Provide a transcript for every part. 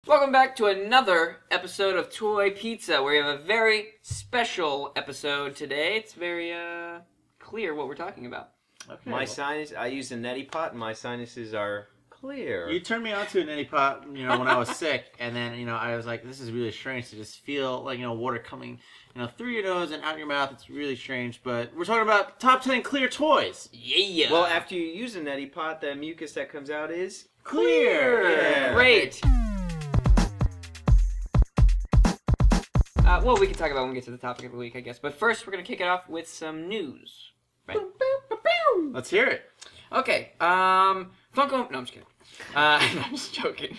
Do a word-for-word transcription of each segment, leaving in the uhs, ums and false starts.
Welcome back to another episode of Toy Pizza, where we have a very special episode today. It's very uh, clear what we're talking about. Okay, my well. sinus, I use a neti pot, and my sinuses are clear. You turned me on to a neti pot, you know, when I was sick, and then, you know, I was like, this is really strange to just feel, like, you know, water coming, you know, through your nose and out your mouth. It's really strange, but we're talking about top ten clear toys. Yeah! Well, after you use a neti pot, the mucus that comes out is Clear! Yeah. Great! Uh, well, we can talk about when we get to the topic of the week, I guess. But first, we're going to kick it off with some news. Right? Let's hear it. Okay, um, Funko... No, I'm just kidding. Uh, I'm just joking.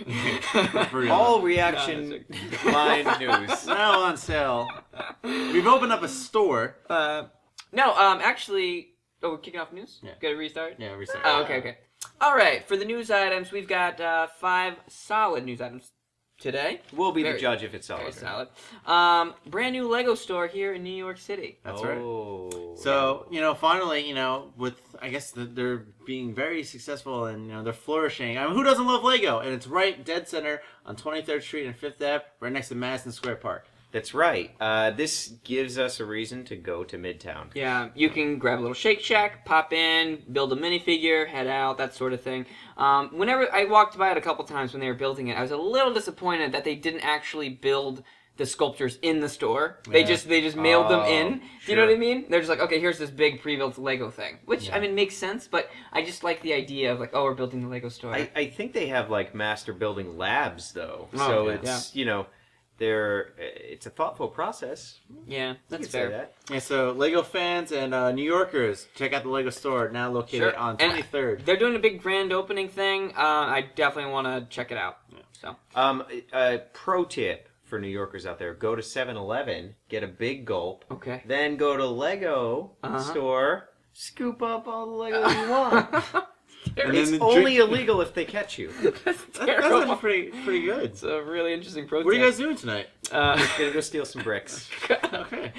all reaction line news. Now on sale. We've opened up a store. Uh, no, um, actually... Oh, we're kicking off news? Yeah. Got to restart? Yeah, restart. Oh, okay, okay. All right, for the news items, we've got uh, five solid news items today. We'll be Very- the judge if it's solid. Very solid. Um, brand new Lego store here in New York City. That's oh. right. So, you know, finally, you know, with, I guess the, they're being very successful and, you know, they're flourishing. I mean, who doesn't love Lego? And it's right dead center on twenty-third Street and Fifth Avenue, right next to Madison Square Park. That's right. Uh, this gives us a reason to go to Midtown. Yeah, you can grab a little Shake Shack, pop in, build a minifigure, head out, that sort of thing. Um, whenever I walked by it a couple times when they were building it, I was a little disappointed that they didn't actually build the sculptures in the store. They Yeah. just they just mailed them Oh, in. Do you know sure. what I mean? They're just like, okay, here's this big pre-built Lego thing, which Yeah. I mean makes sense. But I just like the idea of like, oh, we're building the Lego store. I, I think they have like master building labs though, Oh, so yeah. it's you know, they're it's a thoughtful process. yeah, You that's could say fair. that. Yeah, so Lego fans and uh, New Yorkers, check out the Lego store now located Sure. on And twenty-third. They're doing a big grand opening thing. Uh, I definitely want to check it out. So Um, a pro tip for New Yorkers out there: go to seven eleven, get a big gulp, okay. then go to Lego Uh-huh. store, scoop up all the Lego you want. And It's then the only drink- illegal if they catch you. That's That, terrible. that's actually pretty, pretty good. It's a really interesting pro What are you tip. guys doing tonight? Uh, Gonna go steal some bricks. Okay.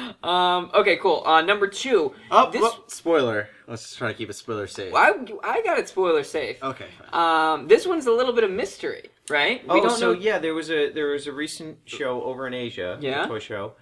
um, okay, cool. Uh, number two. Oh, this, well, spoiler. Let's just try to keep it spoiler safe. I, I got it spoiler safe. Okay. Fine. Um, this one's a little bit of mystery, right? Oh, so yeah, there was a there was a recent show over in Asia, Yeah? a toy show,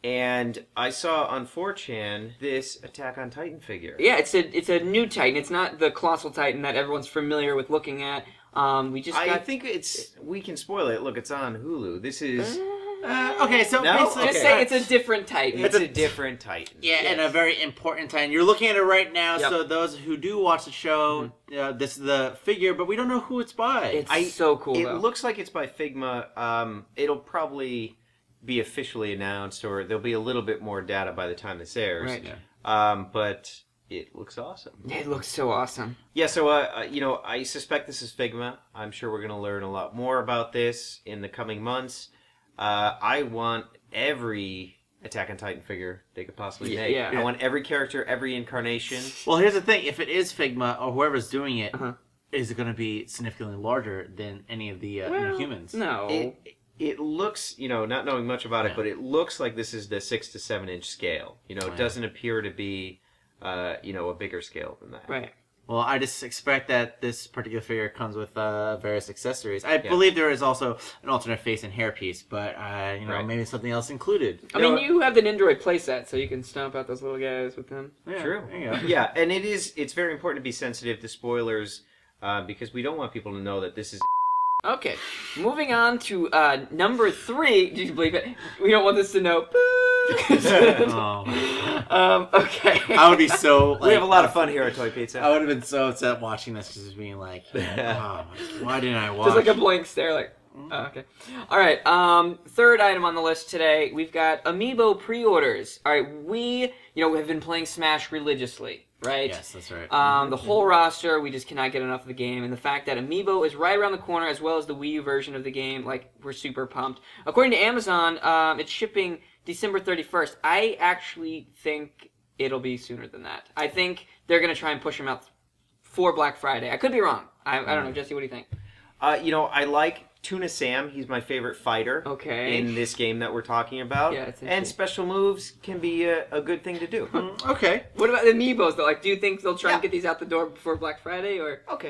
and I saw on four chan this Attack on Titan figure. Yeah, it's a it's a new Titan. It's not the colossal Titan that everyone's familiar with looking at. Um, we just I got. think it's we can spoil it. Look, it's on Hulu. This is Uh, okay, so No? basically, Just okay. say it's a different Titan. it's It's a a- different Titan. yeah, and Yes. a very important time. You're looking at it right now, Yep. so those who do watch the show, uh, this is the figure, but we don't know who it's by. It's I- so cool. It though. looks like it's by Figma. Um, it'll probably be officially announced, or there'll be a little bit more data by the time this airs. Right. Yeah. Um, but it looks awesome. It looks so awesome. Yeah, so uh, uh, you know, I suspect this is Figma. I'm sure we're going to learn a lot more about this in the coming months. Uh, I want every Attack on Titan figure they could possibly Yeah, make. yeah. I want every character, every incarnation. Well, here's the thing: if it is Figma or whoever's doing it, Uh-huh. is it going to be significantly larger than any of the uh, you know, Well, humans? No. It, it looks, you know, not knowing much about Yeah. it, but it looks like this is the six to seven inch scale. You know, Oh, it yeah. doesn't appear to be, uh, you know, a bigger scale than that. right. Well, I just expect that this particular figure comes with uh, various accessories. I believe there is also an alternate face and hairpiece, but uh, you know, Right. maybe something else included. I No, mean, you have the Nindroid playset, so you can stomp out those little guys with them. Yeah, True. There you go. Yeah, and it is. It's very important to be sensitive to spoilers uh, because we don't want people to know that this is. Okay, moving on to uh, number three. Do you believe it? We don't want this to know. Oh. um, okay. I would be so. Like, we have a lot of fun here at Toy Pizza. I would have been so upset watching this, just being like, oh, why didn't I watch? Just like a blank stare, like. Oh, okay. All right. Um, third item on the list today, we've got Amiibo pre-orders. All right, we, you know, have been playing Smash religiously, right? Yes, that's right. Um, the whole roster, we just cannot get enough of the game, and the fact that Amiibo is right around the corner, as well as the Wii U version of the game, like, we're super pumped. According to Amazon, um, it's shipping December thirty-first. I actually think it'll be sooner than that. I think they're gonna try and push them out for Black Friday. I could be wrong. I, I don't know, Jesse. What do you think? Uh, you know, I like Tuna Sam. He's my favorite fighter. Okay. In this game that we're talking about. Yeah, it's and interesting. special moves can be a, a good thing to do. Mm, okay. What about the Amiibos though? Like, do you think they'll try and Yeah. get these out the door before Black Friday, or Okay.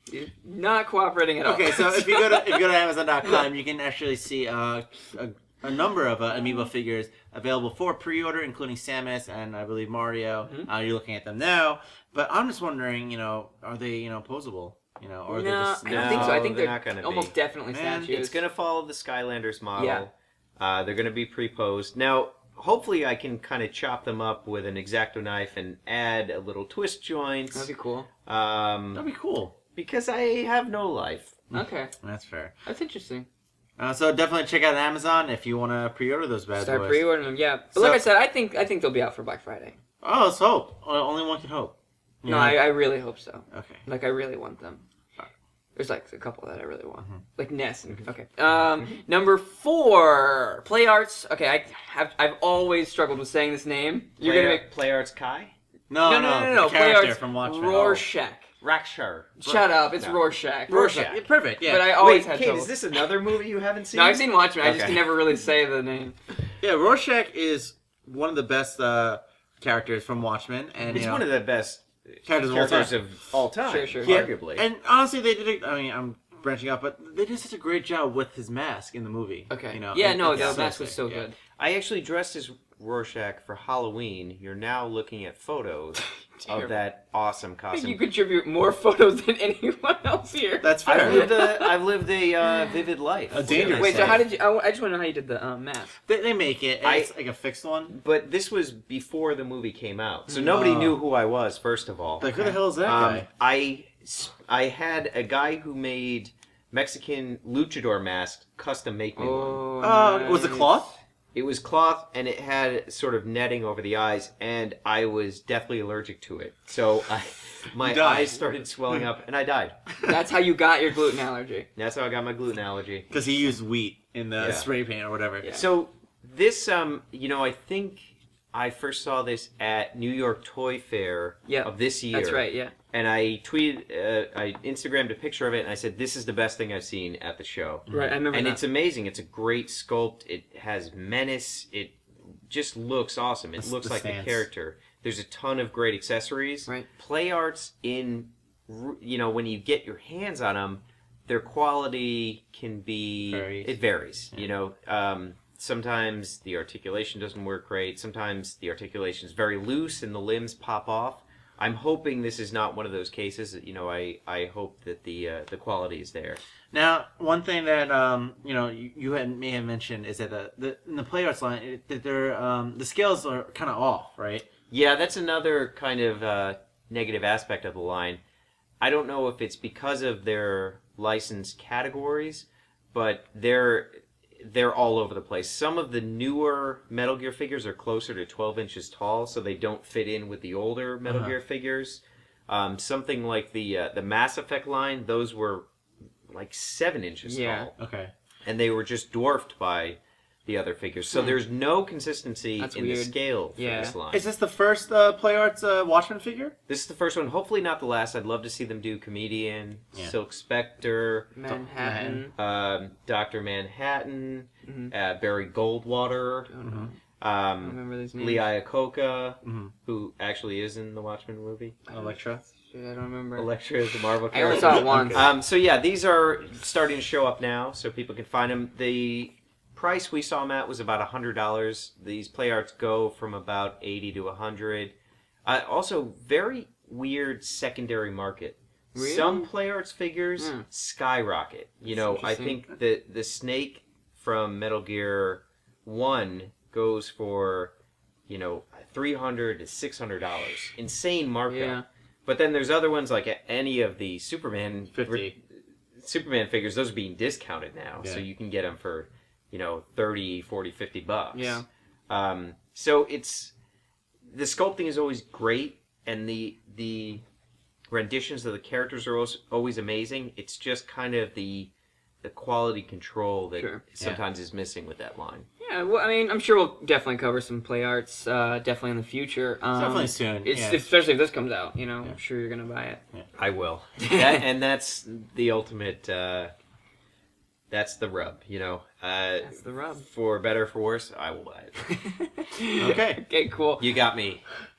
You're not cooperating at all. Okay, so if you go to if you go to Amazon dot com, you can actually see uh, a, a number of uh, amiibo figures available for pre-order, including Samus and I believe Mario. Mhm. Uh, you're looking at them now, but I'm just wondering, you know, are they you know posable? You know, or are they no, just I don't think so. I No, think they're they're, not gonna almost be. definitely Man, statues. It's going to follow the Skylanders model. Yeah. Uh, they're going to be pre-posed. Now, hopefully I can kind of chop them up with an X-Acto knife and add a little twist joints. That'd be cool. Um, That'd be cool. because I have no life. Okay, That's fair. that's interesting. Uh, so definitely check out Amazon if you want to pre-order those bad Start boys. pre-ordering them, yeah. But So- like I said, I think I think they'll be out for Black Friday. Oh, let's hope. Uh, Only one can hope. You No, know? I, I really hope so. Okay. Like I really want them. There's like a couple that I really want, Mhm. like Ness. And, okay. Um, number four, Play Arts. Okay, I have I've always struggled with saying this name. You're Play, gonna make Play Arts Kai? No, no no no no, no. the Play character Arts from Watchmen. Rorschach. Rakshar. Shut up, it's No. Rorschach. Rorschach. Yeah, perfect. Yeah. But I always Wait, had Kate, trouble. is this another movie you haven't seen? No, I've seen Watchmen. I just Okay. can never really say the name. Yeah, Rorschach is one of the best uh, characters from Watchmen, and It's you know, one of the best characters of all characters time. of all time, Sure, sure. Yeah, arguably. And honestly, they did. A, I mean, I'm branching out, but they did such a great job with his mask in the movie. Okay. You know, yeah, it- no, it's the so mask was sick, so yeah. good. I actually dressed as Rorschach for Halloween. You're now looking at photos Terrible. of that awesome I think costume. you contribute more photos than anyone else here. That's fair. I've lived a I've lived a uh, vivid life. A What can dangerous I Wait, say? so how did you? I, I just want to know how you did the uh, mask. they, they make it. And I- it's like a fixed one. But this was before the movie came out, so nobody Oh. knew who I was. First of all, Like, who the hell is that Um, guy? I I had a guy who made Mexican luchador masks custom make me one. Oh, Uh, was it nice. cloth? It was cloth and it had sort of netting over the eyes, and I was deathly allergic to it. So I, my You died. eyes started swelling up, and I died. That's how you got your gluten allergy. That's how I got my gluten allergy. Because he used wheat in the Yeah. spray paint or whatever. Yeah. So this, um, you know, I think I first saw this at New York Toy Fair Yeah, of this year. That's right. Yeah. And I tweeted, uh, I Instagrammed a picture of it, and I said, "This is the best thing I've seen at the show." Right. I remember And that. it's amazing. It's a great sculpt. It has menace. It just looks awesome. It The- looks the like stance. the character. There's a ton of great accessories. Right. Play arts in, r- you know, when you get your hands on them, their quality can be. Varies. It varies. Yeah. You know, um, sometimes the articulation doesn't work great. Sometimes the articulation is very loose and the limbs pop off. I'm hoping this is not one of those cases. You know, I, I hope that the uh, the quality is there. Now, one thing that um, you know you, you had, may have mentioned is that the, the in the play arts line it, that they're um, the scales are kind of off, right? Yeah, that's another kind of uh, negative aspect of the line. I don't know if it's because of their licensed categories, but they're they're all over the place. Some of the newer Metal Gear figures are closer to twelve inches tall, so they don't fit in with the older Metal Uh-huh. Gear figures. Um, something like the uh, the Mass Effect line, those were like seven inches Yeah. tall, Okay. and they were just dwarfed by the other figures. So Hmm. there's no consistency That's in the weird. scale for Yeah. this line. Is this the first uh, play arts uh, Watchmen figure? This is the first one. Hopefully not the last. I'd love to see them do Comedian, Yeah. Silk Spectre, Manhattan. um, Doctor Manhattan, Mhm. uh, Barry Goldwater, Don't know. Mm-hmm. I um, remember these names. Lee Iacocca, Mhm. who actually is in the Watchmen movie. Elektra. Shit, I don't remember. Elektra is the Marvel I only character. saw it once. Um, so yeah, these are starting to show up now, so people can find them. The price we saw them at was about a hundred dollars. These play arts go from about eighty to a hundred. Uh, also, very weird secondary market. Really? Some play arts figures Hmm. skyrocket. You That's know, I interesting. think the the snake from Metal Gear One goes for, you know, three hundred to six hundred dollars. Insane markup. Yeah. But then there's other ones like any of the Superman Fifty. Superman figures. Those are being discounted now, so Yeah. you can get them for, you know, thirty, forty, fifty bucks. Yeah. Um, so it's the sculpting is always great, and the the renditions of the characters are always, always amazing. It's just kind of the the quality control that Sure. sometimes is missing with that line. Yeah, well, I mean, I'm sure we'll definitely cover some play arts, uh, definitely in the future. Um, Definitely soon. It's, yeah. especially if this comes out, you know, Yeah. I'm sure you're gonna buy it. I will, that, and that's the ultimate. Uh, that's the rub, you know. Uh, That's the rub. For better or for worse, I will buy it. Okay. Okay, cool. You got me.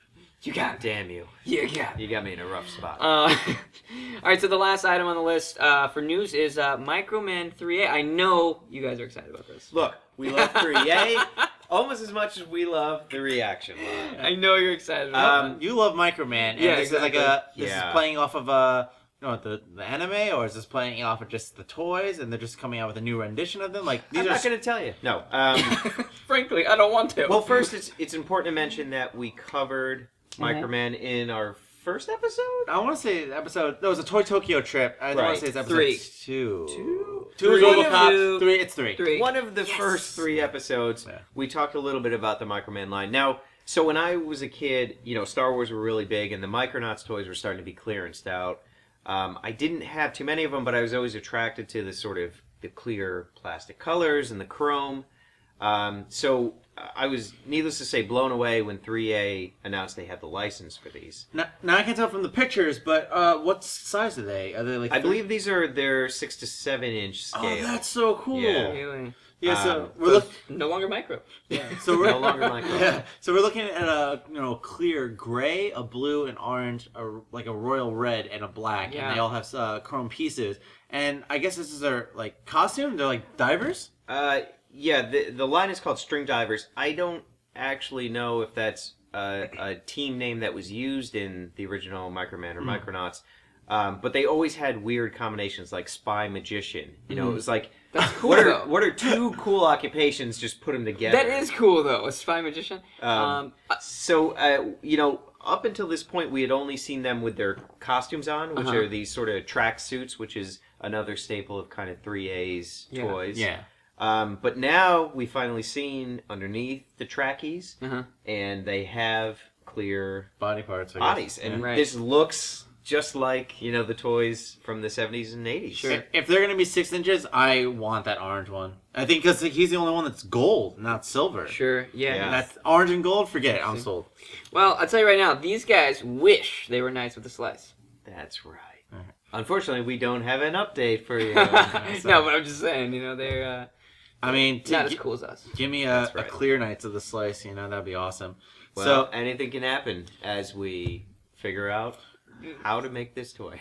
You got it. Damn you. You got it. You got me in a rough spot. Uh, all right, so the last item on the list uh, for news is uh, Microman three A. I know you guys are excited about this. Look, we love three A almost as much as we love the reaction line. I know you're excited about Um, You love Microman, and Yeah, this is like exactly. a this Yeah. is playing off of a you know the the anime, or is this playing off of just the toys, and they're just coming out with a new rendition of them? Like these I'm are not going to tell you. No. Um, that. Frankly, I don't want to. well, first, it's it's important to mention that we covered Mhm. Microman in our first episode. I want to say episode. There was a Toy Tokyo trip. I want Right. to say it's episode Three. two. Two? Two is Three. RoboCop. Two. Three. It's three. Three. One of the Yes. first three episodes, Yeah. we talked a little bit about the Microman line. Now, so when I was a kid, you know, Star Wars were really big, and the Micronauts toys were starting to be clearanced out. Um, I didn't have too many of them, but I was always attracted to the sort of the clear plastic colors and the chrome. Um, so uh, I was, needless to say, blown away when three A announced they had the license for these. Now, now I can tell from the pictures, but uh, what size are they? Are they like? I three- believe these are their six to seven inch scale. Oh, that's so cool. Yeah. Really? Yeah, so Um, we're look, No longer micro. yeah, so we're No longer micro. Yeah, so we're looking at a you know clear gray, a blue, an orange, a, like a royal red, and a black, Yeah. and they all have uh, chrome pieces. And I guess this is their like costume. They're like divers. Uh, yeah, the the line is called String Divers. I don't actually know if that's a, a team name that was used in the original Microman or Micronauts, um, but they always had weird combinations like spy magician. You know, it was like That's cool, what are though. what are two cool occupations? Just put them together. That is cool, though. A spy magician. Um, Um, So, uh, you know, up until this point, we had only seen them with their costumes on, which Uh-huh. are these sort of track suits, which is another staple of kind of three A's Yeah. toys. Yeah. Um, but now we finally seen underneath the trackies, uh-huh. and they have clear Body parts. I guess. bodies, and Right. this looks just like you know the toys from the seventies and eighties. Sure. If- If they're gonna be six inches, I want that orange one. I think because he's the only one that's gold, not silver. Sure. Yeah. Yeah. That's orange and gold. Forget it. I'm sold. Well, I'll tell you right now, these guys wish they were nice with a slice. That's right. Alright. Unfortunately, we don't have an update for you. no, but I'm just saying, you know, they're uh, I mean, to not as gi- cool as us. give me a, That's a right. clear Knights of the Slice. You know, that'd be awesome. Well, so anything can happen as we figure out how to make this toy.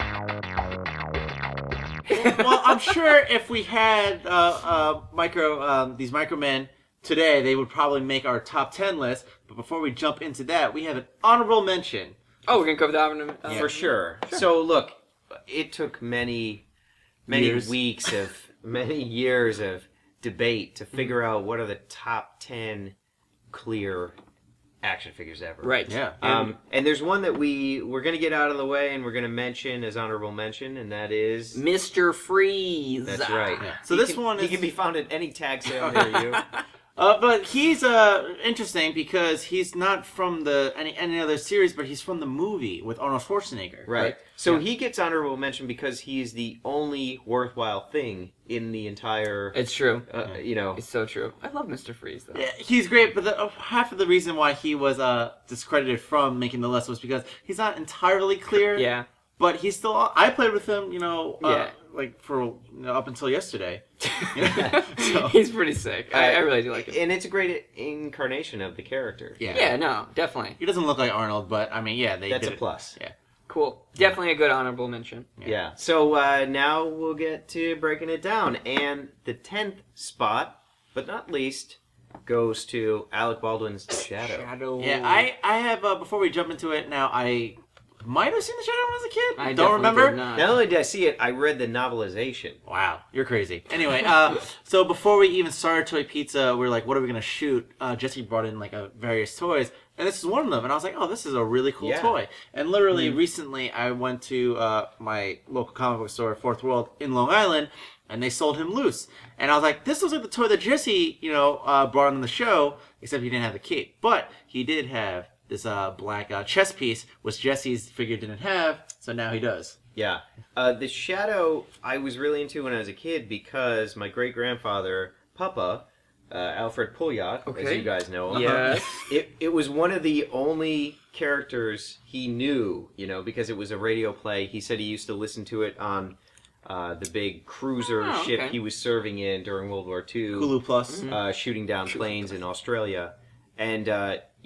well, I'm sure if we had uh, uh, micro um, these micromen today, they would probably make our top ten list. But before we jump into that, we have an honorable mention. Oh, we're gonna cover the album. Uh, Yeah. For sure. So look, it took many, many Years. weeks of many years of debate to figure out what are the top ten clear action figures ever. Right. Yeah. Um, and there's one that we we're gonna get out of the way and we're gonna mention as honorable mention, and that is Mister Freeze. that's right. Yeah. So He this can- one he is- can be found at any tag sale near you. Uh, but he's uh interesting because he's not from the any any other series, but he's from the movie with Arnold Schwarzenegger. Right. So Yeah. he gets honorable mention because he is the only worthwhile thing in the entire. It's true. Uh, you know. It's so true. I love Mister Freeze though. Yeah, he's great, but the, uh, half of the reason why he was uh discredited from making the list was because he's not entirely clear. Yeah. But he's still. I played with him, you know, uh, Yeah. like for you know, up until yesterday. Yeah. So- He's pretty sick. I, I really do like him. And it's a great incarnation of the character. Yeah. Yeah, no, definitely. He doesn't look like Arnold, but I mean, yeah, they That's did a it. plus. Yeah. Cool. Definitely a good honorable mention. Yeah. Yeah. So uh, now we'll get to breaking it down. And the tenth spot, but not least, goes to Alec Baldwin's The Shadow. Shadow. Yeah, I I have uh, before we jump into it now. I might have seen the Shadow when I was a kid. I Don't definitely remember. did not. Not only did I see it, I read the novelization. Wow, you're crazy. Anyway, uh, so before we even started Toy Pizza, we were like, what are we gonna shoot? Uh, Jesse brought in like a various toys, and this is one of them. And I was like, oh, this is a really cool Yeah. toy. And literally recently, I went to uh, my local comic book store, Fourth World in Long Island, and they sold him loose. And I was like, this looks like the toy that Jesse, you know, uh, brought on the show, except he didn't have the cape, but he did have this uh, black uh, chest piece, which Jesse's figure didn't have, so now he does. Yeah. Uh, the Shadow I was really into when I was a kid because my great-grandfather, Papa, uh, Alfred Pouliot, as Okay. you guys know him, Yes. it, it was one of the only characters he knew, you know, because it was a radio play. He said he used to listen to it on uh, the big cruiser Oh, ship okay. he was serving in during World War Two. Hulu Plus. uh, shooting down planes in Australia. And, uh, you know,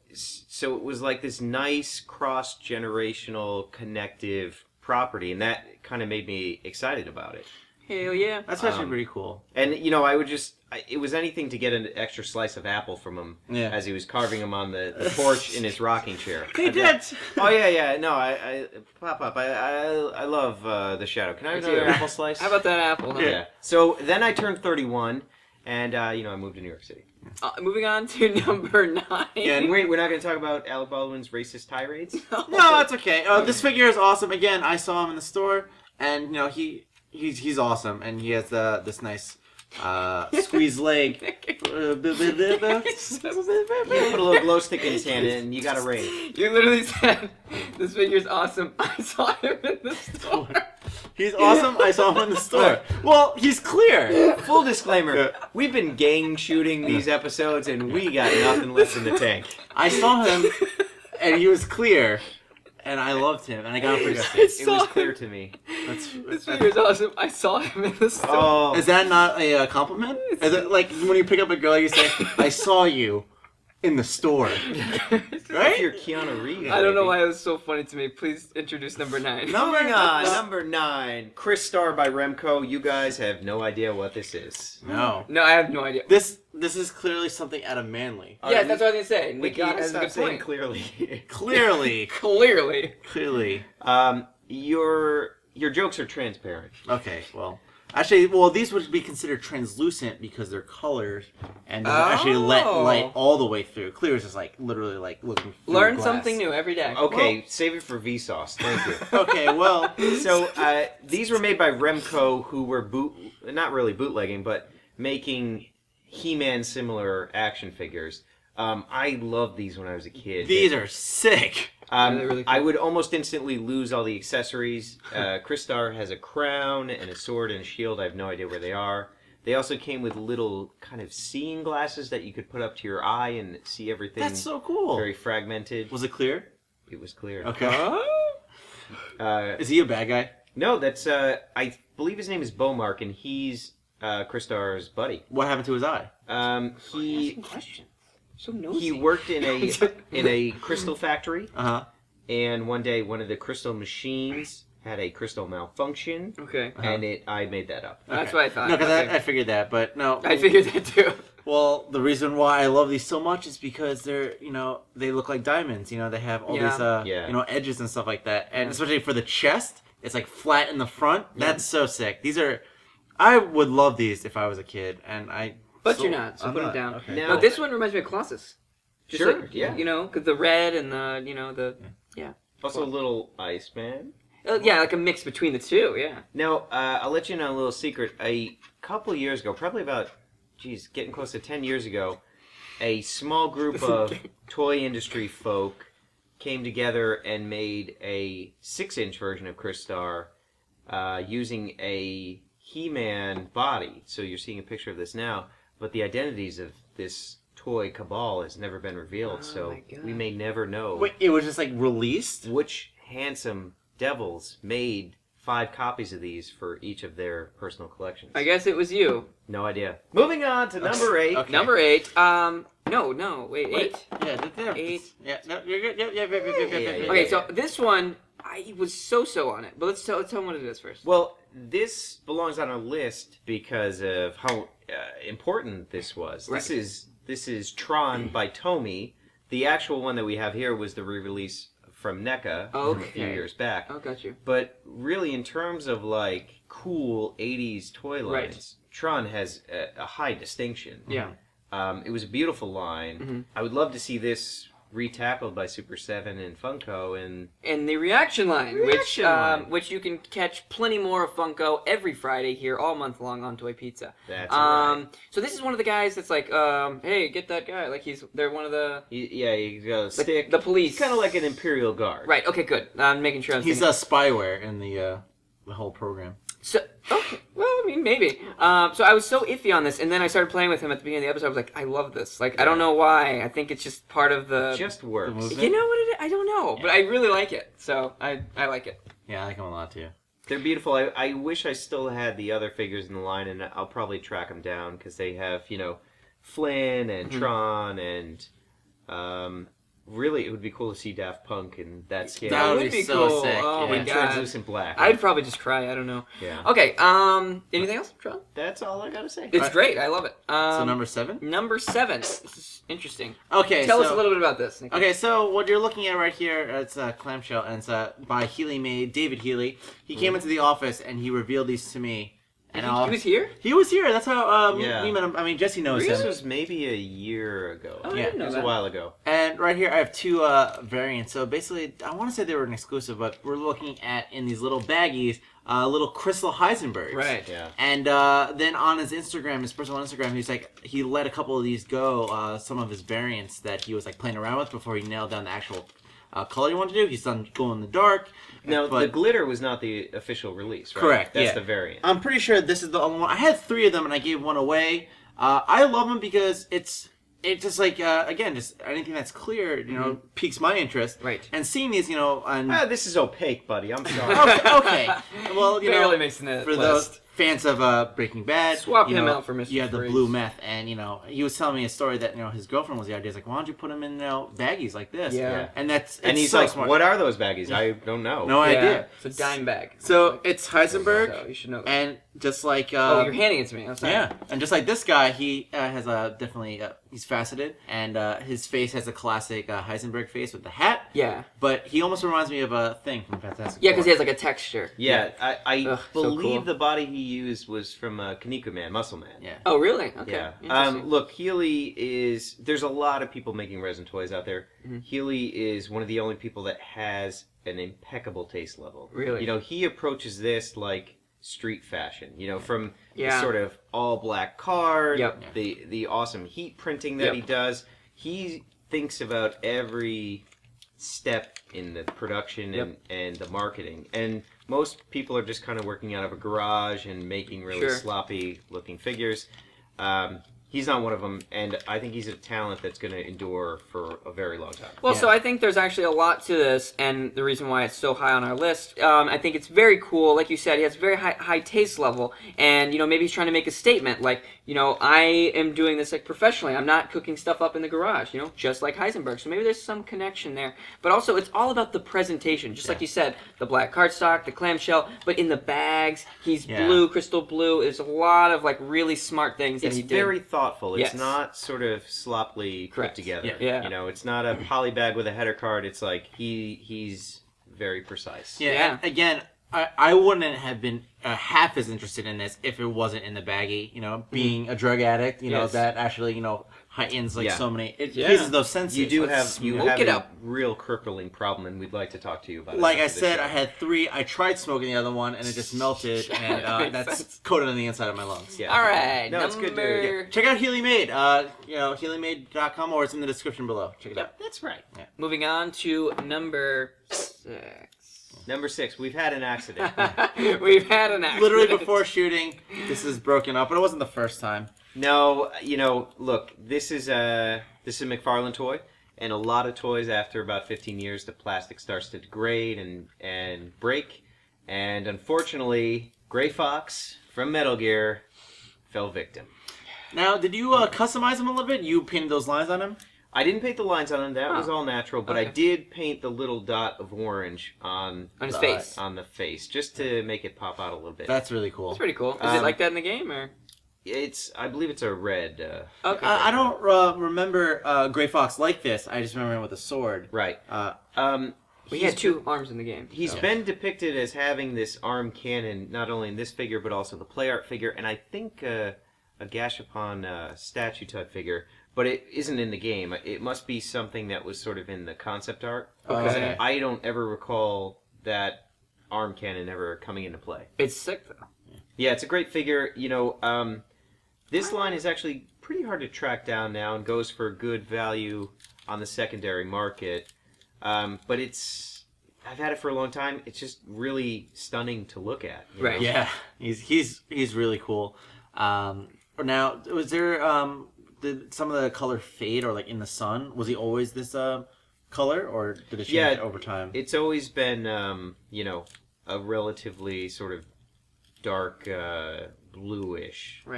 s- so it was like this nice cross generational connective property, and that kind of made me excited about it. Hell yeah. That's actually Um, pretty cool. And you know, I would just I, it was anything to get an extra slice of apple from him Yeah. as he was carving him on the, the porch in his rocking chair. He did. Oh yeah, yeah. No, I, I pop up. I, I, I love uh, the Shadow. Can I have Me another too. apple slice? How about that apple? Huh? Yeah. So then I turned thirty-one, and uh, you know I moved to New York City. Uh, moving on to number nine. Yeah, and wait, we're not going to talk about Alec Baldwin's racist tirades. No, that's okay. Uh, this figure is awesome. Again, I saw him in the store, and you know he he's he's awesome, and he has uh, this nice uh, squeeze leg. Uh, b- b- b- b- You put a little glow stick in his hand, and you got a rave. You literally said, "This figure's awesome." I saw him in the store. He's awesome. I saw him in the store. Well, he's clear. Full disclaimer: Yeah. we've been gang shooting these episodes, and we got nothing left in the tank. I saw him, and he was clear, and I loved him, and I got him for I Gusty. It was saw clear him. to me. That's, This figure's awesome. I saw him in the store. Oh, Is that not a uh, compliment? Is it like when you pick up a girl, you say, "I saw you in the store," if right? you're Keanu Reeves. I don't know baby. why it was so funny to me. Please introduce number nine. Moving on, number nine, Chris Star by Remco. You guys have no idea what this is. No. No, I have no idea. This this is clearly something out of Manly. Yeah, that's what I was gonna say. We Nikki gotta has a stop good saying point. clearly. Clearly, Clearly. clearly. um, your your jokes are transparent. Okay, well, actually, well, these would be considered translucent because they're colored and doesn't actually let Oh. light all the way through. Clear is just like literally like looking. Through Learn glass. something new every day. Okay, save it for Vsauce. Thank you. Okay, well, So uh, these were made by Remco, who were boot not really bootlegging, but making He-Man similar action figures. Um, I loved these when I was a kid. these are sick. Um, Yeah, they're really cool. I would almost instantly lose all the accessories. Uh, Chris Star has a crown and a sword and a shield. I have no idea where they are. They also came with little kind of seeing glasses that you could put up to your eye and see everything. That's so cool. Very fragmented. Was it clear? It was clear. Okay. Uh, Is he a bad guy? no, that's uh, I believe his name is Beaumark, and he's uh, Chris Star's buddy. What happened to his eye? Um, he Question. So nosy. he worked in a in a crystal factory. Uh huh. And one day, one of the crystal machines had a crystal malfunction, Okay. and it I made that up. That's what I thought. No, because Okay. I, I figured that, but no. I figured that too. Well, the reason why I love these so much is because they're, you know, they look like diamonds. You know, they have all Yeah. these, uh, Yeah. you know, edges and stuff like that. And especially for the chest, it's like flat in the front. That's so sick. These are, I would love these if I was a kid, and I. But so- you're not, so I'm put them not. down. Okay. Now- No, this one reminds me of Colossus. Just Sure, like, yeah. You know, because the red and the, you know, the. Also, a little Iceman. Uh, yeah, like a mix between the two, yeah. Now, uh, I'll let you know a little secret. A couple years ago, probably about, geez, getting close to ten years ago, a small group of toy industry folk came together and made a six-inch version of Chris Star uh, using a He-Man body. So you're seeing a picture of this now, but the identities of this toy cabal has never been revealed, Oh so my God. we may never know Wait, it was just like released? which handsome devils made five copies of these for each of their personal collections. I guess it was you. No idea. Moving on to number eight. Okay. Number eight. Um, no, no, wait, Wait. eight? Yeah, th- th- Eight. Yeah, no, you're good. Yeah, yeah, yeah, yeah, yeah, yeah, Yeah, yeah. Okay, so this one, I was so-so on it, but let's tell, let's tell them what it is first. Well, this belongs on our list because of how uh, important this was. This Right. is this is Tron by Tomy. The actual one that we have here was the re-release from NECA from a few Okay. years back. Oh, got you. But really, in terms of like cool eighties toy lines, Right. Tron has a, a high distinction. Yeah. Um, it was a beautiful line. Mhm. I would love to see this retackled by Super seven and Funko. And And the reaction line, which Reaction um, line. which you can catch plenty more of Funko every Friday here all month long on Toy Pizza. that's Um, right. so this is one of the guys that's like, um, hey, get that guy. Like he's they're one of the Y- Yeah, you got a the, stick. the police. He's kind of like an Imperial Guard. Right. Okay. Good. I'm making sure. I'm He's thinking- a spyware in the uh, the whole program. So okay, well, I mean, maybe. Um, so I was so iffy on this, and then I started playing with him at the beginning of the episode. I was like, I love this. Like, I don't know why. I think it's just part of the. Just works. The movie. You know what it is? I don't know, but I really like it. So I I like it. Yeah, I like him a lot too. They're beautiful. I, I wish I still had the other figures in the line, and I'll probably track them down because they have, you know, Flynn and Mhm. Tron and um, really, it would be cool to see Daft Punk in that scale. That would would be be so cool. sick, Oh yeah. my in god. translucent black. I'd probably just cry. I don't know. yeah. Okay. Um. Anything else, Sean? That's all I gotta say. It's Alright. great. I love it. Um, So number seven. number seven. This is interesting. Okay, Tell so, us a little bit about this. Nikki. Okay, so what you're looking at right here, it's a clamshell, and it's uh, by Healy made David Healy. He came into the office and he revealed these to me. And He, I'll- he was here. He was here. That's how um, Yeah. we met him. I mean, Jesse knows This him. was maybe a year ago. Oh, I Yeah, didn't It know was that. a while ago. And right here, I have two uh, variants. So basically, I want to say they were an exclusive, but we're looking at in these little baggies, uh, little Crystal Heisenbergs. Right. Yeah. And uh, then on his Instagram, his personal Instagram, he's like, he let a couple of these go, uh, some of his variants that he was like playing around with before he nailed down the actual uh, color he wanted to do. He's done glow in the dark. Now, but the glitter was not the official release, right? Correct, That's yeah. the variant. I'm pretty sure this is the only one. I had three of them and I gave one away. Uh, I love them because it's it's just like uh, again, just anything that's clear, you know, piques my interest. Right. And seeing these, you know, on Ah, this is opaque, buddy. I'm sorry. okay, okay. Well, you Barely know, makes the for list. those fans of uh, Breaking Bad, Swap you him know, out for Mister You had the Freeze. blue meth, and you know, he was telling me a story that you know his girlfriend was the idea. He's like, why don't you put him in you know baggies like this? Yeah. Yeah. And that's and it's he's so like, smart. "What are those baggies? I don't know." No Yeah, idea. It's a dime bag. So it's Heisenberg, So you should know that. and just like oh, uh, you're handing it to me. I'm sorry. yeah, and just like this guy, he uh, has a definitely uh, he's faceted, and uh, his face has a classic uh, Heisenberg face with the hat. Yeah. But he almost reminds me of a thing from Fantastic Yeah, because he Four. has like a texture. Yeah, I, I Ugh, so believe cool. the body he used was from uh, Kaneko Man, Muscle Man. Yeah. Oh, really? Okay. Yeah. Interesting. Um, look, Healy is. There's a lot of people making resin toys out there. Mhm. Healy is one of the only people that has an impeccable taste level. Really? You know, he approaches this like street fashion. You know, from Yeah. the sort of all black card, Yep. the the awesome heat printing that Yep. he does. He thinks about every step in the production and, and the marketing. And most people are just kind of working out of a garage and making really Sure. sloppy looking figures. Um, he's not one of them, and I think he's a talent that's going to endure for a very long time. Well, Yeah. so I think there's actually a lot to this, and the reason why it's so high on our list, um, I think it's very cool. Like you said, he has a very high, high taste level, and you know maybe he's trying to make a statement, like you know I am doing this like professionally. I'm not cooking stuff up in the garage, you know, just like Heisenberg. So maybe there's some connection there. But also, it's all about the presentation, just like you said, the black cardstock, the clamshell, but in the bags, he's Yeah. blue, crystal blue. There's a lot of like really smart things that It's he did. very thoughtful. It's Yes. not sort of sloppily Correct. put together. Yeah. Yeah. You know, it's not a poly bag with a header card. It's like he he's very precise. Yeah. Yeah. and again, I, I wouldn't have been uh, half as interested in this if it wasn't in the baggie. You know, being a drug addict, you know, Yes. that actually, you know, heightens like Yeah. so many. It Yeah. pleases those senses. You do Let's have you smoke have it a up. real crippling problem, and we'd like to talk to you about it. Like I after the said, show. I had three. I tried smoking the other one, and it just melted, and uh, Makes that's sense. coated on the inside of my lungs. Yeah. All right, No, number... it's good to- Check out Healy Made. Uh, you know, healy made dot com, or it's in the description below. Check it out. That's right. Moving on to number six. Number six, we've had an accident. We've had an accident. Literally before shooting, this is broken up, but it wasn't the first time. No, you know, look, this is a this is a McFarlane toy, and a lot of toys after about fifteen years, the plastic starts to degrade and and break, and unfortunately, Gray Fox from Metal Gear fell victim. Now, did you uh, customize him a little bit? You painted those lines on him? I didn't paint the lines on him; that was Oh, all natural. But I okay. did paint the little dot of orange on On his the- face. on the face, just to make it pop out a little bit. That's really cool. That's pretty cool. Is it Um, like that in the game, or? It's, I believe, it's a red. Uh, Okay. I, I don't uh, remember uh, Gray Fox like this. I just remember him with a sword. right. Uh, Um, we he's had two arms in the game. He's so. been depicted as having this arm cannon, not only in this figure, but also the play art figure, and I think uh, a Gashapon uh, statue type figure, but it isn't in the game. It must be something that was sort of in the concept art, because Okay. I don't ever recall that arm cannon ever coming into play. It's sick though. Yeah, it's a great figure. You know, um, this line is actually pretty hard to track down now and goes for good value on the secondary market. Um, but it's, I've had it for a long time. It's just really stunning to look at. you Right. know? yeah, he's he's he's really cool. Um, now, was there um, did some of the color fade or like in the sun? Was he always this uh, color, or did it change Yeah, over time? It's always been, um, you know, a relatively sort of dark uh, bluish Right.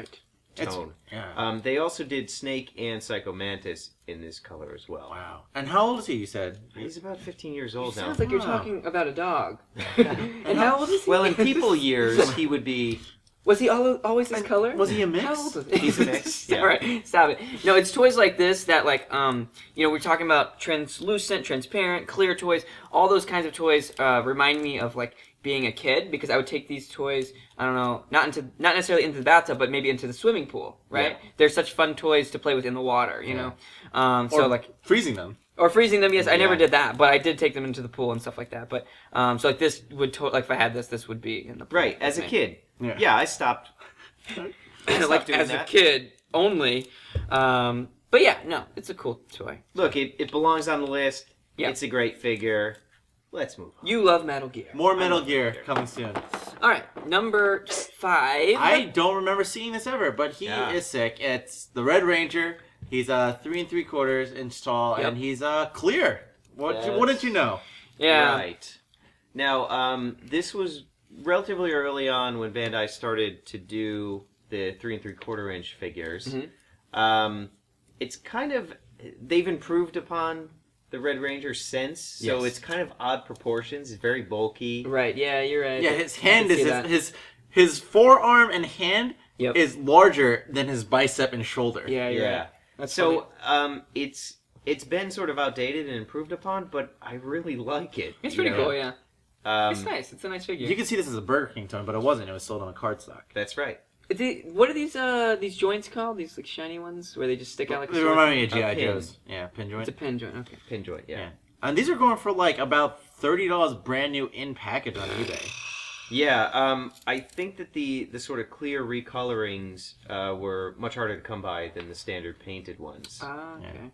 It's- tone. yeah. Um, they also did Snake and Psycho Mantis in this color as well. Wow. And how old is he? You said. He's about fifteen years old now. Sounds like you're Wow. talking about a dog. And how old is he? Well, in people years, he would be. Was he al- always this color? Was he a mix? How old was he? He's a mix, yeah. All right, stop it. No, it's toys like this that, like, um, you know, we're talking about translucent, transparent, clear toys. All those kinds of toys uh, remind me of like being a kid because I would take these toys. I don't know, not into, not necessarily into the bathtub, but maybe into the swimming pool. Right? Yeah. They're such fun toys to play with in the water. You Yeah. know, um, so Or like. freezing them. Or freezing them, yes. I never Yeah. did that, but I did take them into the pool and stuff like that. But um, so like this would to- like if I had this, this would be in the pool. Right, as a with me. kid. Yeah. Yeah, I stopped. I stopped like doing as that. a kid only. Um, but yeah, no, it's a cool toy. Look, it, it belongs on the list. Yeah. It's a great figure. Let's move on. You love Metal Gear. More Metal Gear coming soon. All right, number five. I don't remember seeing this ever, but he Yeah. is sick. It's the Red Ranger. He's uh three and three quarters inch tall, Yep. and he's uh clear. What Yes. what did you know? Yeah. Right. Now, um, this was relatively early on when Bandai started to do the three and three quarter inch figures. Mhm. Um, it's kind of they've improved upon the Red Ranger since, so Yes. it's kind of odd proportions. It's very bulky. Right. Yeah, you're right. Yeah, his I hand can is see his, that. his his forearm and hand Yep. is larger than his bicep and shoulder. Yeah, you're Yeah. right. That's So funny. um, it's it's been sort of outdated and improved upon, but I really like it. It's you pretty know? cool. Yeah. Um, It's nice. It's a nice figure. You can see this as a Burger King toy, but it wasn't. It was sold on a cardstock. That's right. The- what are these uh these joints called? These like shiny ones where they just stick out like a They sword? remind me of G I A pin. Joes. Yeah, pin joint. It's a pin joint. Okay. Pin joint, yeah. Yeah. And these are going for like about thirty dollars brand new in package on eBay. Yeah, um, I think that the, the sort of clear recolorings uh, were much harder to come by than the standard painted ones. Ah, okay.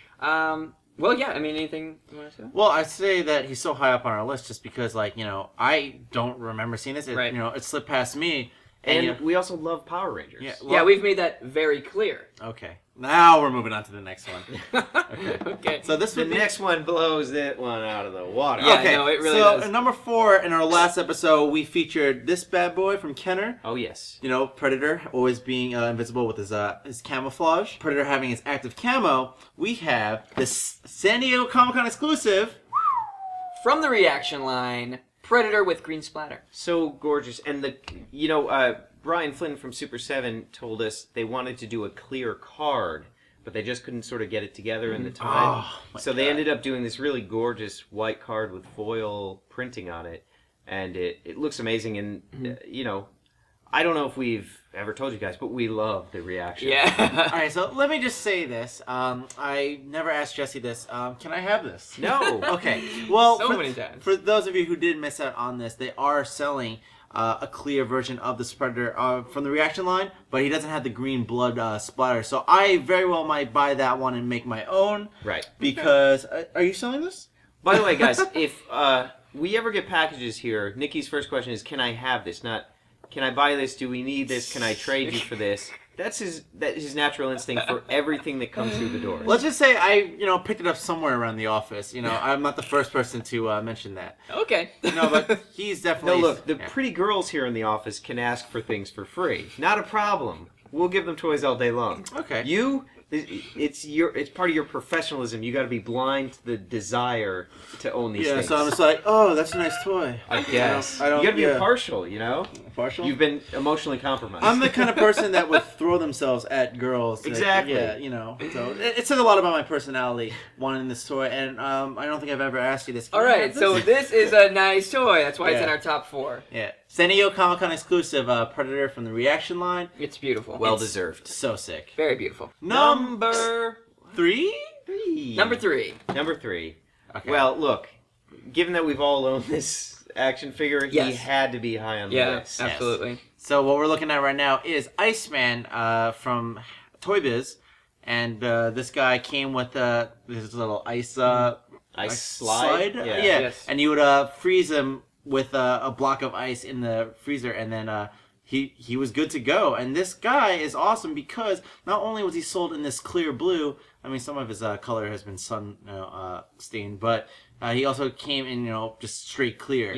Um. Well, yeah. I mean, anything you want to say? Well, I say that he's so high up on our list just because, like, you know, I don't remember seeing this. It, Right. You know, it slipped past me. and And, you know, we also love Power Rangers. yeah, Yeah, well, we've made that very clear. okay. Now we're moving on to the next one. okay. Okay. So this The would be next one blows that one out of the water. Yeah, okay. no, it really so does. at number four in our last episode, we featured this bad boy from Kenner. Oh, yes. You know, Predator always being uh, invisible with his uh, his camouflage. Predator having his active camo. We have this San Diego Comic Con exclusive. From the reaction line, Predator with green splatter. So gorgeous. And, the you know, uh, Brian Flynn from Super seven told us they wanted to do a clear card, but they just couldn't sort of get it together in the time. Oh, my so they God. ended up doing this really gorgeous white card with foil printing on it, and it, it looks amazing. And uh, you know, I don't know if we've ever told you guys, but we love the reaction. All Yeah. right, so let me just say this. Um, I never asked Jesse this. Um, can I have this? No. Okay. Well, So for, many times. for those of you who did miss out on this, they are selling uh, a clear version of the Predator uh, from the reaction line, but he doesn't have the green blood uh, splatter. So I very well might buy that one and make my own. Right. Because uh, are you selling this? By the way, guys, if uh, we ever get packages here, Nikki's first question is, "Can I have this?" Not, "Can I buy this? Do we need this? Can I trade you for this?" That's his that his natural instinct for everything that comes through the door. Let's just say I, you know, picked it up somewhere around the office. You know, I'm not the first person to uh, mention that. Okay. No, but he's No, definitely. look, the yeah. pretty girls here in the office can ask for things for free. Not a problem. We'll give them toys all day long. Okay. You, it's your, it's part of your professionalism. You got to be blind to the desire to own these Yeah, things. so I'm just like, oh, that's a nice toy. I guess. I don't- you got to be yeah. impartial. You know, Partial? you've been emotionally compromised. I'm the kind of person that would throw themselves at girls. Like, Exactly. yeah, you know. So it, it says a lot about my personality wanting this toy, and um, I don't think I've ever asked you this. Can All I right, have so this? this is a nice toy. That's why it's in Yeah. our top four. Yeah, San Diego Comic Con exclusive uh, Predator from the Reaction line. It's beautiful. well It's deserved. So sick. Very beautiful. Number three. three. Number three. Number three. Okay. Well, look, given that we've all owned this action figure, he Yes. had to be high on the Yeah, list. absolutely. So what we're looking at right now is Iceman uh, from Toy Biz, and uh, this guy came with uh, this little ice uh, Ice ice slide? Yeah, Yeah. Yes. and you would uh, freeze him with uh, a block of ice in the freezer, and then uh, he he was good to go. And this guy is awesome because not only was he sold in this clear blue, I mean some of his uh, color has been sun you know, uh, stained, but uh, he also came in you know just straight clear. Yeah.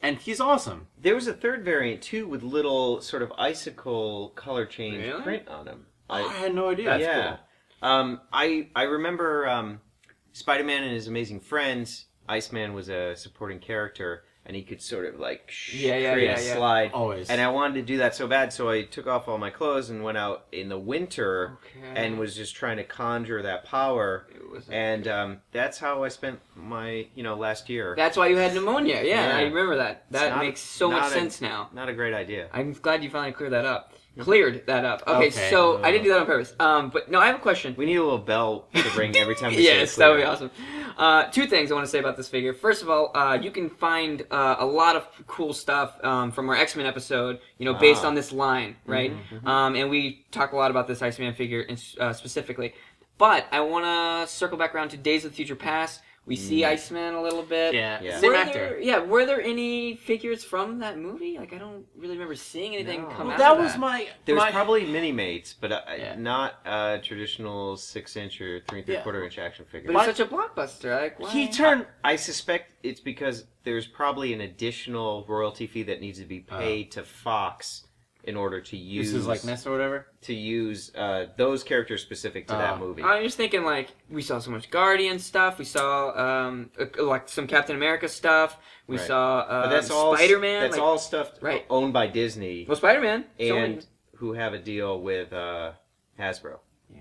and he's awesome. There was a third variant too with little sort of icicle color change Really? print on them. I, I had no idea. yeah. Um, I I remember um, Spider-Man and his amazing friends. Iceman was a supporting character, and he could sort of like sh- Yeah, yeah, create yeah, a yeah. slide. Always. And I wanted to do that so bad, so I took off all my clothes and went out in the winter Okay. and was just trying to conjure that power. It was- And um, that's how I spent my you know last year. That's why you had pneumonia. Yeah, Yeah. I remember that. That not- makes so not much a- sense now. Not a great idea. I'm glad you finally cleared that up. Cleared that up. Okay, Okay. so I didn't do that on purpose. Um, but no, I have a question. We need a little bell to ring every time we say Yes, it's that would be clear. awesome. Uh, two things I want to say about this figure. First of all, uh, you can find uh, a lot of cool stuff um, from our X-Men episode, you know, based Ah. on this line, right? Mhm, Um, and we talk a lot about this Iceman figure in, uh, specifically. But I want to circle back around to Days of the Future Past. We see Mm. Iceman a little bit. Yeah, Yeah. same Were actor. there, yeah, were there any figures from that movie? Like, I don't really remember seeing anything No. come Well, out that of was that. my. There's my, probably mini mates, but uh, Yeah. not a traditional six inch or three and three Yeah. quarter inch action figure. But it's such a blockbuster. Like, why? He turned. I suspect it's because there's probably an additional royalty fee that needs to be paid to Fox in order to use This is like this or whatever. to use uh, those characters specific to that Oh. movie. I'm just thinking, like, we saw so much Guardian stuff. We saw, um, uh, like, some Captain America stuff. We Right. saw uh, but that's all Spider-Man. That's like, all stuff Right. owned by Disney Well, Spider-Man. so and many- who have a deal with uh, Hasbro.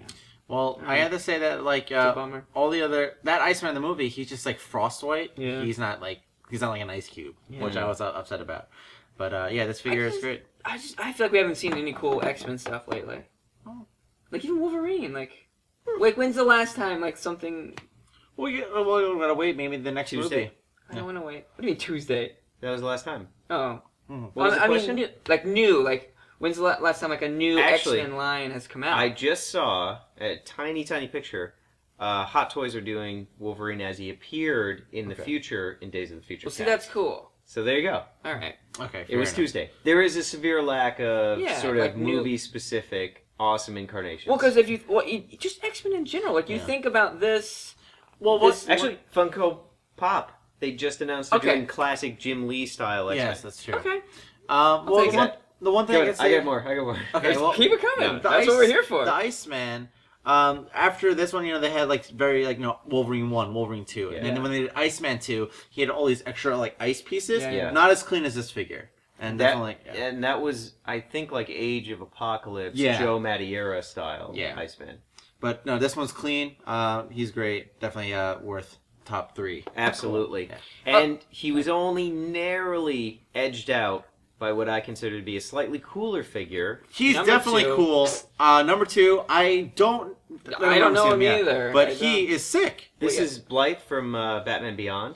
Well, I have to say that like It's a uh, bummer. all the other that Iceman in the movie, he's just like frost white. Yeah. He's not like he's not like an ice cube, Yeah. which I was uh, upset about. But uh, yeah, this figure is just- great. I just, I feel like we haven't seen any cool X-Men stuff lately. Oh. Like, even Wolverine. Like, like, when's the last time, like, something... Well, you, well, we gotta wait. Maybe the next Tuesday. movie. I don't want to wait. What do you mean, Tuesday? That was the last time. Oh. Mhm. What was I, the I question? mean, new- like, new. Like, when's the la- last time, like, a new Actually, X-Men line has come out? I just saw a tiny, tiny picture. Uh, Hot Toys are doing Wolverine as he appeared in the Okay. future in Days of the Future Well, see, Past. that's cool. So there you go. All right. Okay, It fair was enough. Tuesday. There is a severe lack of Yeah, sort like of new- movie-specific awesome incarnations. Well, because if you, well, you, just X-Men in general. Like, you Yeah. think about this. Well, this- what? Actually, Funko Pop. They just announced they're Okay. doing classic Jim Lee style X-Men. Yes, that's true. Okay. Um, well, take the one, it. the one thing I Go can ahead. I say. got more. I got more. Okay, well, Keep it coming. No, the That's Ice- what we're here for. The Iceman. Um, after this one, you know, they had like very like you know Wolverine one, Wolverine two, and Yeah. then when they did Iceman two, he had all these extra like ice pieces. Yeah, yeah. Not as clean as this figure, and That, definitely. Yeah. And that was, I think, like Age of Apocalypse, Yeah. Joe Madureira style Yeah. Iceman. But no, this one's clean. Uh, he's great. Definitely uh, worth top three. Absolutely. Yeah. And he was only narrowly edged out by what I consider to be a slightly cooler figure. He's Number definitely two. cool. Uh, number two, I don't. I don't know see him yet, either. But I he don't. is sick. This Well, yeah. is Blythe from uh, Batman Beyond.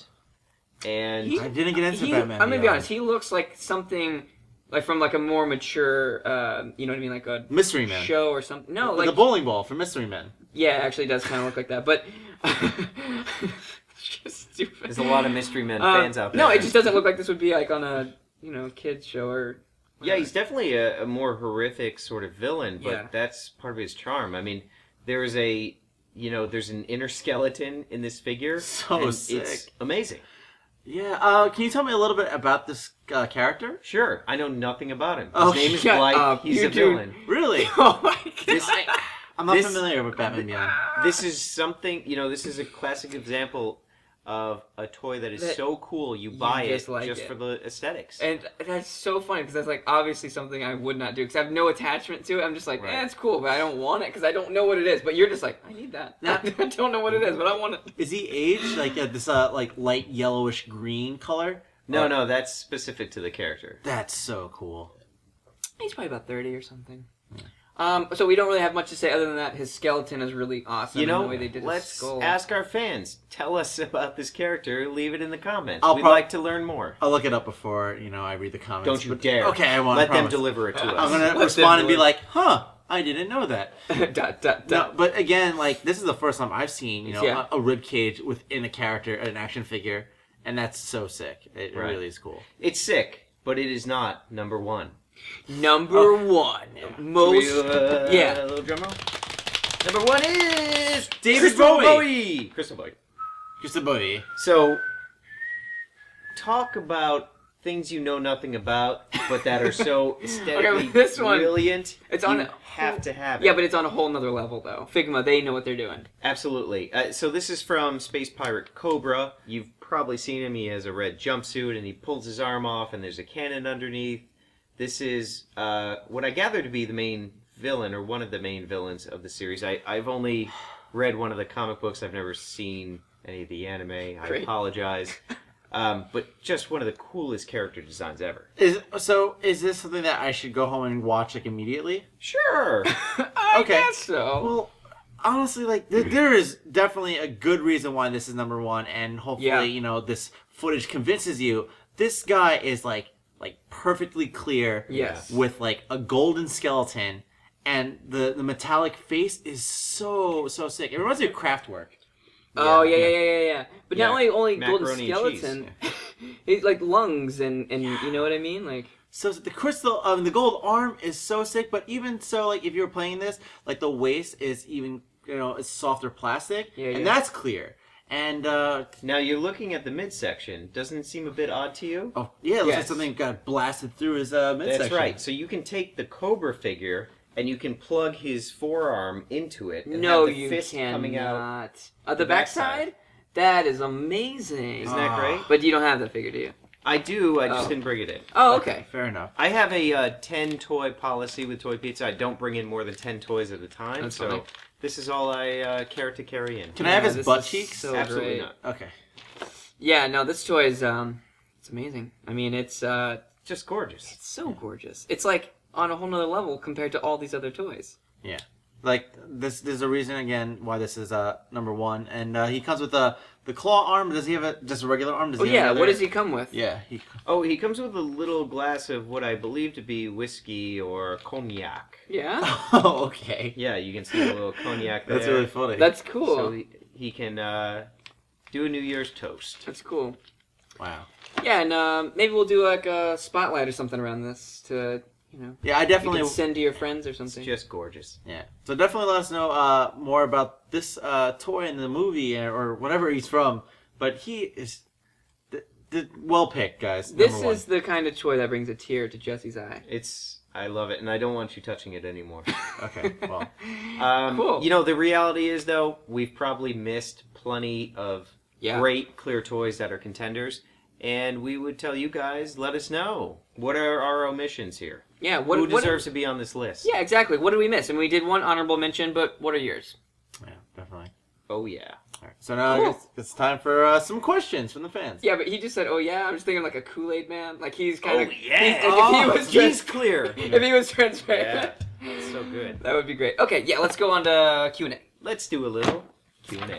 And He- I didn't get into He- Batman. I'm gonna be Beyond. honest. He looks like something, like from like a more mature, uh, you know what I mean, like a Mystery Man. show or something. No, the like bowling ball from Mystery Men. yeah, it actually does kind of look like that. But it's just stupid. there's a lot of Mystery Men Uh, fans out there. No, it just doesn't look like this would be like on a you know kids show or. Yeah, he's definitely a, a more horrific sort of villain, but Yeah. that's part of his charm. I mean, there's a, you know, there's an inner skeleton in this figure. So and sick. It's amazing. Yeah. Uh, can you tell me a little bit about this uh, character? Sure, I know nothing about him. His Oh, name is shut Blythe. up. He's You a do- villain. Really? Oh my god! This, I'm not This- familiar with Batman Beyond. this is something, you know, this is a classic example of a toy that is That so cool you you buy just it like just it. for the aesthetics. And that's so funny because that's like obviously something I would not do because I have no attachment to it. I'm just like, Right. eh, it's cool, but I don't want it because I don't know what it is. But you're just like, I need that. Now- I don't know what it is, but I want it. Is he aged like uh, this uh, like light yellowish green color? no, Or- no, that's specific to the character. That's so cool. He's probably about thirty or something. Um, so we don't really have much to say other than that his skeleton is really awesome. You and know, the way they did his let's skull. ask our fans. Tell us about this character. Leave it in the comments. I'll We'd prob- like to learn more. I'll look it up before you know I read the comments. Don't you but- dare. Okay, I won't. Let them promise. deliver it to us. I'm gonna them respond and be do it. like, "Huh, I didn't know that." dot, dot, No, dot. but again, like this is the first time I've seen you know Yeah. a, a rib cage within a character, an action figure, and that's so sick. It Right. really is cool. It's sick, but it is not number one. Number one, most Should we, uh, yeah. A little drum roll. Number one is David Crystal Bowie. Bowie. Crystal Bowie. Just a boy. So, talk about things you know nothing about, but that are so aesthetically Okay, but this one, brilliant. it's on you a- have to have it. Yeah, but it's on a whole nother level, though. Figma, they know what they're doing. Absolutely. Uh, so this is from Space Pirate Cobra. You've probably seen him. He has a red jumpsuit, and he pulls his arm off, and there's a cannon underneath. This is uh, what I gather to be the main villain, or one of the main villains of the series. I, I've only read one of the comic books. I've never seen any of the anime. I Great. apologize. Um, but just one of the coolest character designs ever. Is so? Is this something that I should go home and watch like immediately? Sure. I Okay. guess so. Well, honestly, like th- there is definitely a good reason why this is number one, and hopefully, Yeah. you know, this footage convinces you. This guy is like like perfectly clear. Yes. With like a golden skeleton, and the the metallic face is so so sick. It reminds me of Kraftwerk. Oh yeah, yeah, yeah, yeah, yeah. But Yeah. not only only golden Macaroni and cheese. skeleton, it's like lungs and and you know what I mean, like. So the crystal, um, the gold arm is so sick. But even so, like if you're playing this, like the waist is even, you know, it's softer plastic, Yeah, yeah. and that's clear. And uh, Now you're looking at the midsection. Doesn't it seem a bit odd to you? oh yeah, it looks like Yes. something got blasted through his uh, midsection. That's right. So you can take the Cobra figure and you can plug his forearm into it. And No, have the you fist cannot. coming out. Uh, the the backside? backside. That is amazing. Isn't that Ah. great? But you don't have that figure, do you? I do. I just Oh. didn't bring it in. Oh, okay. Fair enough. I have a uh, ten toy policy with Toy Pizza. I don't bring in more than ten toys at a time. That's so fine. this is all I uh, care to carry in. Can I have Yeah, his this butt is cheeks? so Absolutely great. not. Okay. Yeah, no, this toy is um, it's amazing. I mean, it's uh, Just gorgeous. it's so gorgeous. It's like on a whole nother level compared to all these other toys. Yeah. Like this, there's a reason again why this is uh number one, and uh, he comes with a the claw arm. Does he have a just a regular arm? Does Oh he yeah, have what another- does he come with? Yeah, he. Oh, he comes with a little glass of what I believe to be whiskey or cognac. Yeah, Oh, okay. Yeah, you can see a little cognac there. That's really funny. that's cool. So he, he can uh, do a New Year's toast. That's cool. Wow. Yeah, and um, maybe we'll do like a spotlight or something around this to, you know, Yeah, I you definitely. can send to your friends or It's something. just gorgeous. Yeah. So definitely let us know uh, more about this uh, toy in the movie or, or whatever he's from. But he is th- th- well picked, guys. This number one. is the kind of toy that brings a tear to Jesse's eye. It's I love it, and I don't want you touching it anymore. Okay. Well. Um, Cool. You know, the reality is, though, we've probably missed plenty of Yeah. great clear toys that are contenders, and we would tell you guys, let us know. What are our omissions here? Yeah, what, Who what deserves to be on this list? Yeah, exactly. What did we miss? And we did one honorable mention, but what are yours? Yeah, definitely. Oh, yeah. All right. So now Cool. it's, it's time for uh, some questions from the fans. Yeah, but he just said, "Oh yeah." I'm just thinking like a Kool-Aid man. Like he's kind of. Oh, yeah. If Oh, he was he's trans- clear. if he was transparent, Yeah, it's so good. that would be great. Okay, yeah, let's go on to Q and A. Let's do a little Q and A.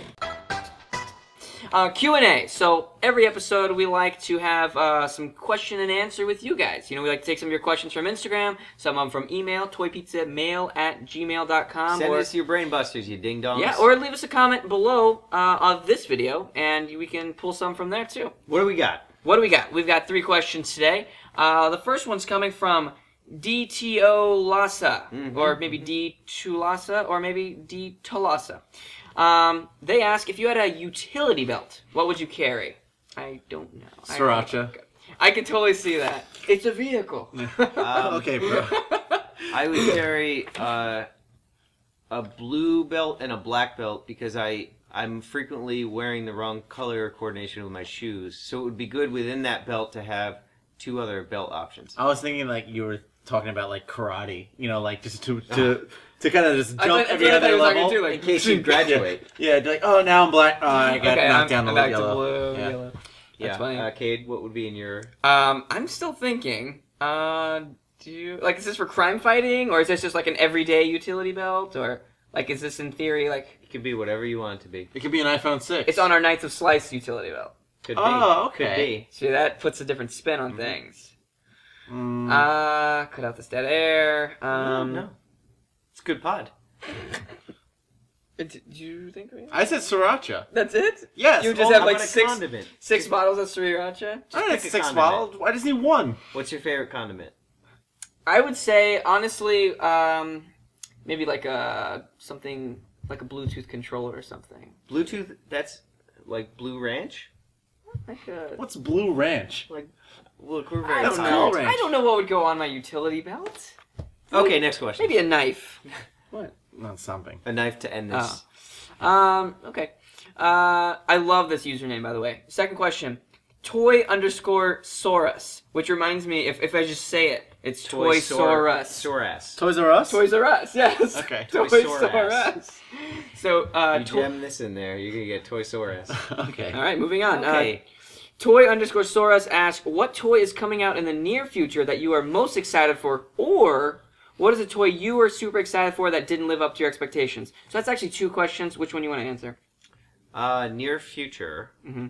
Uh, Q and A. So every episode we like to have uh, some question and answer with you guys. You know, we like to take some of your questions from Instagram, some of them from email, toypizzamail at gmail dot com. Send or, us your brain busters, you ding dongs. yeah, or leave us a comment below uh, of this video, and we can pull some from there too. What do we got? What do we got? We've got three questions today. Uh, the first one's coming from D T O Lassa, Mhm. or maybe D Tulasa, or maybe D Tolasa. Um, they ask, if you had a utility belt, what would you carry? I don't know. I- Sriracha. I can totally see that. It's a vehicle. Um, Okay, bro. I would carry uh, a blue belt and a black belt because I I'm frequently wearing the wrong color coordination with my shoes. So it would be good within that belt to have two other belt options. I was thinking like you were talking about like karate. You know, like just to to to kind of just I jump thought- every that's what I other thought you were level. talking too, like- In case you graduate. Yeah, like oh now I'm black. Oh, I got Okay, knocked I'm, down to I'm back yellow. to blue, Yeah. yellow. Yeah, That's funny. uh, Cade, what would be in your? Um, I'm still thinking. Uh, do you like? Is this for crime fighting, or is this just like an everyday utility belt, or like is this in theory like It could be whatever you want it to be. It could be an iPhone six. it's on our Knights of Slice utility belt? Could be. Oh, Could okay. See, that puts a different spin on Mhm. things. Mm, Uh, cut out this dead air. be. Um, no, no. It's a good pod. Did you think? We... I said sriracha. That's it? Yes. You just oh, have How like about a six condiment? six bottles of sriracha. I don't need pick a six condiment. bottles. I just need one. What's your favorite condiment? I would say honestly, um, maybe like a something like a Bluetooth controller or something. Bluetooth. That's like Blue Ranch. Like a, What's Blue Ranch? Like, look, we're I very don't It's know. Cool tired. Ranch. I don't know what would go on my utility belt. Okay, next question. Maybe a knife. What? Not something. A knife to end this. Oh. Um. Okay. Uh. I love this username, by the way. Second question. Toy underscore Saurus, which reminds me, if, if I just say it, it's Toy Saurus. Saurus. Toys R Us? Toys R Us, yes. Okay. Toy Toy Saurus. Saurus. So, uh, You toy- gem this in there, you're gonna get Toy Saurus. Okay. all right, moving on. Okay. Uh, Toy underscore Saurus asks, what toy is coming out in the near future that you are most excited for, or what is a toy you were super excited for that didn't live up to your expectations? So that's actually two questions. Which one do you want to answer? Uh, near future. Mm-hmm.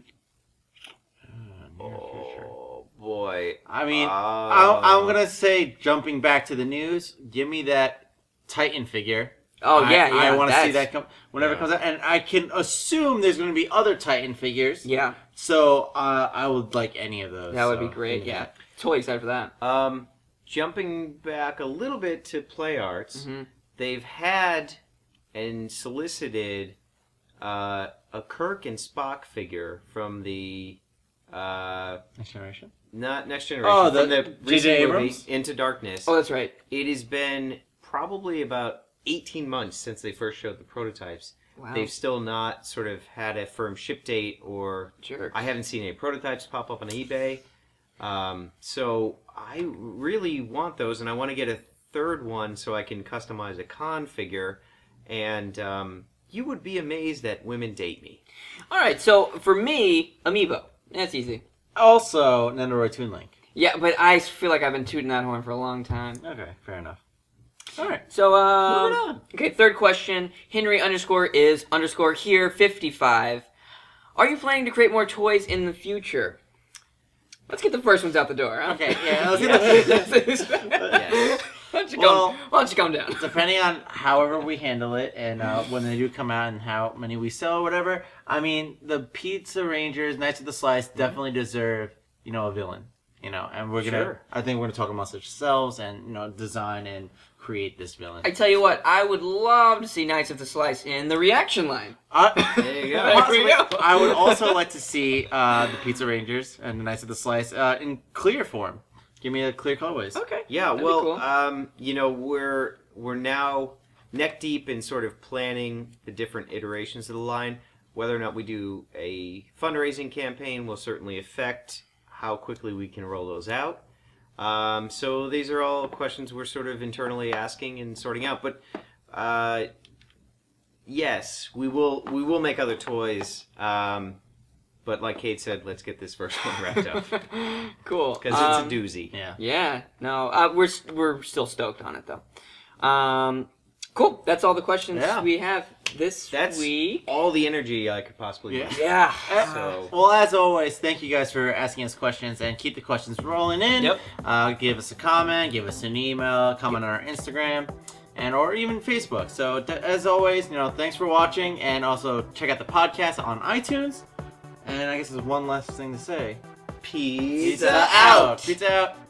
Oh boy. I mean, Uh, I'm, I'm gonna say, jumping back to the news, give me that Titan figure. Oh, I, yeah, yeah. I want to see that's- that come whenever Yeah. it comes out, and I can assume there's going to be other Titan figures. Yeah, So uh, I would like any of those. that would so, be great, give me yeah. that. Totally excited for that. Um, jumping back a little bit to Play Arts, Mm-hmm. they've had and solicited uh, a Kirk and Spock figure from the uh, Next generation. not Next Generation, Oh, the from the J J recent movie Abrams? Into Darkness. Oh, that's right. It has been probably about eighteen months since they first showed the prototypes. Wow. They've still not sort of had a firm ship date, or Jerks. I haven't seen any prototypes pop up on eBay. Um, so I really want those, and I want to get a third one so I can customize a con figure. And um, you would be amazed that women date me. All right, so for me, Amiibo. That's easy. Also, Nendoroid Toon Link. Yeah, but I feel like I've been tooting that horn for a long time. Okay, fair enough. All right. So, um, Moving on. okay, third question. Henry underscore is underscore here fifty-five. Are you planning to create more toys in the future? Let's get the first ones out the door. Huh? Okay, yeah. Let's Yes. get the- Yes. Why don't you Well- calm, why don't you calm down? Depending on however we handle it and uh, when they do come out and how many we sell or whatever, I mean, the Pizza Rangers, Knights of the Slice definitely deserve, you know, a villain. You know, and we're gonna. Sure. I think we're gonna talk amongst ourselves and you know design and create this villain. I tell you what, I would love to see Knights of the Slice in the reaction line. Uh, There you go. There we go. I would also like to see uh, the Pizza Rangers and the Knights of the Slice uh, in clear form. Give me a clear colorways. Okay. Yeah, That'd be well, cool. um, you know, we're we're now neck deep in sort of planning the different iterations of the line. Whether or not we do a fundraising campaign will certainly affect how quickly we can roll those out. Um, so these are all questions we're sort of internally asking and sorting out. But uh, yes, we will we will make other toys. Um, but like Kate said, let's get this first one wrapped up Cool. because Um, it's a doozy. Yeah. Yeah, no, uh, we're we're still stoked on it though. Um, cool. That's all the questions Yeah. we have this That's week. all the energy I could possibly Yeah. use. Yeah. So- Well, as always, thank you guys for asking us questions and keep the questions rolling in. Yep. Uh, give us a comment, give us an email, comment on our Instagram, and or even Facebook. So th- as always, you know, thanks for watching, and also check out the podcast on iTunes. And I guess there's one last thing to say. Pizza Pizza out. Pizza out.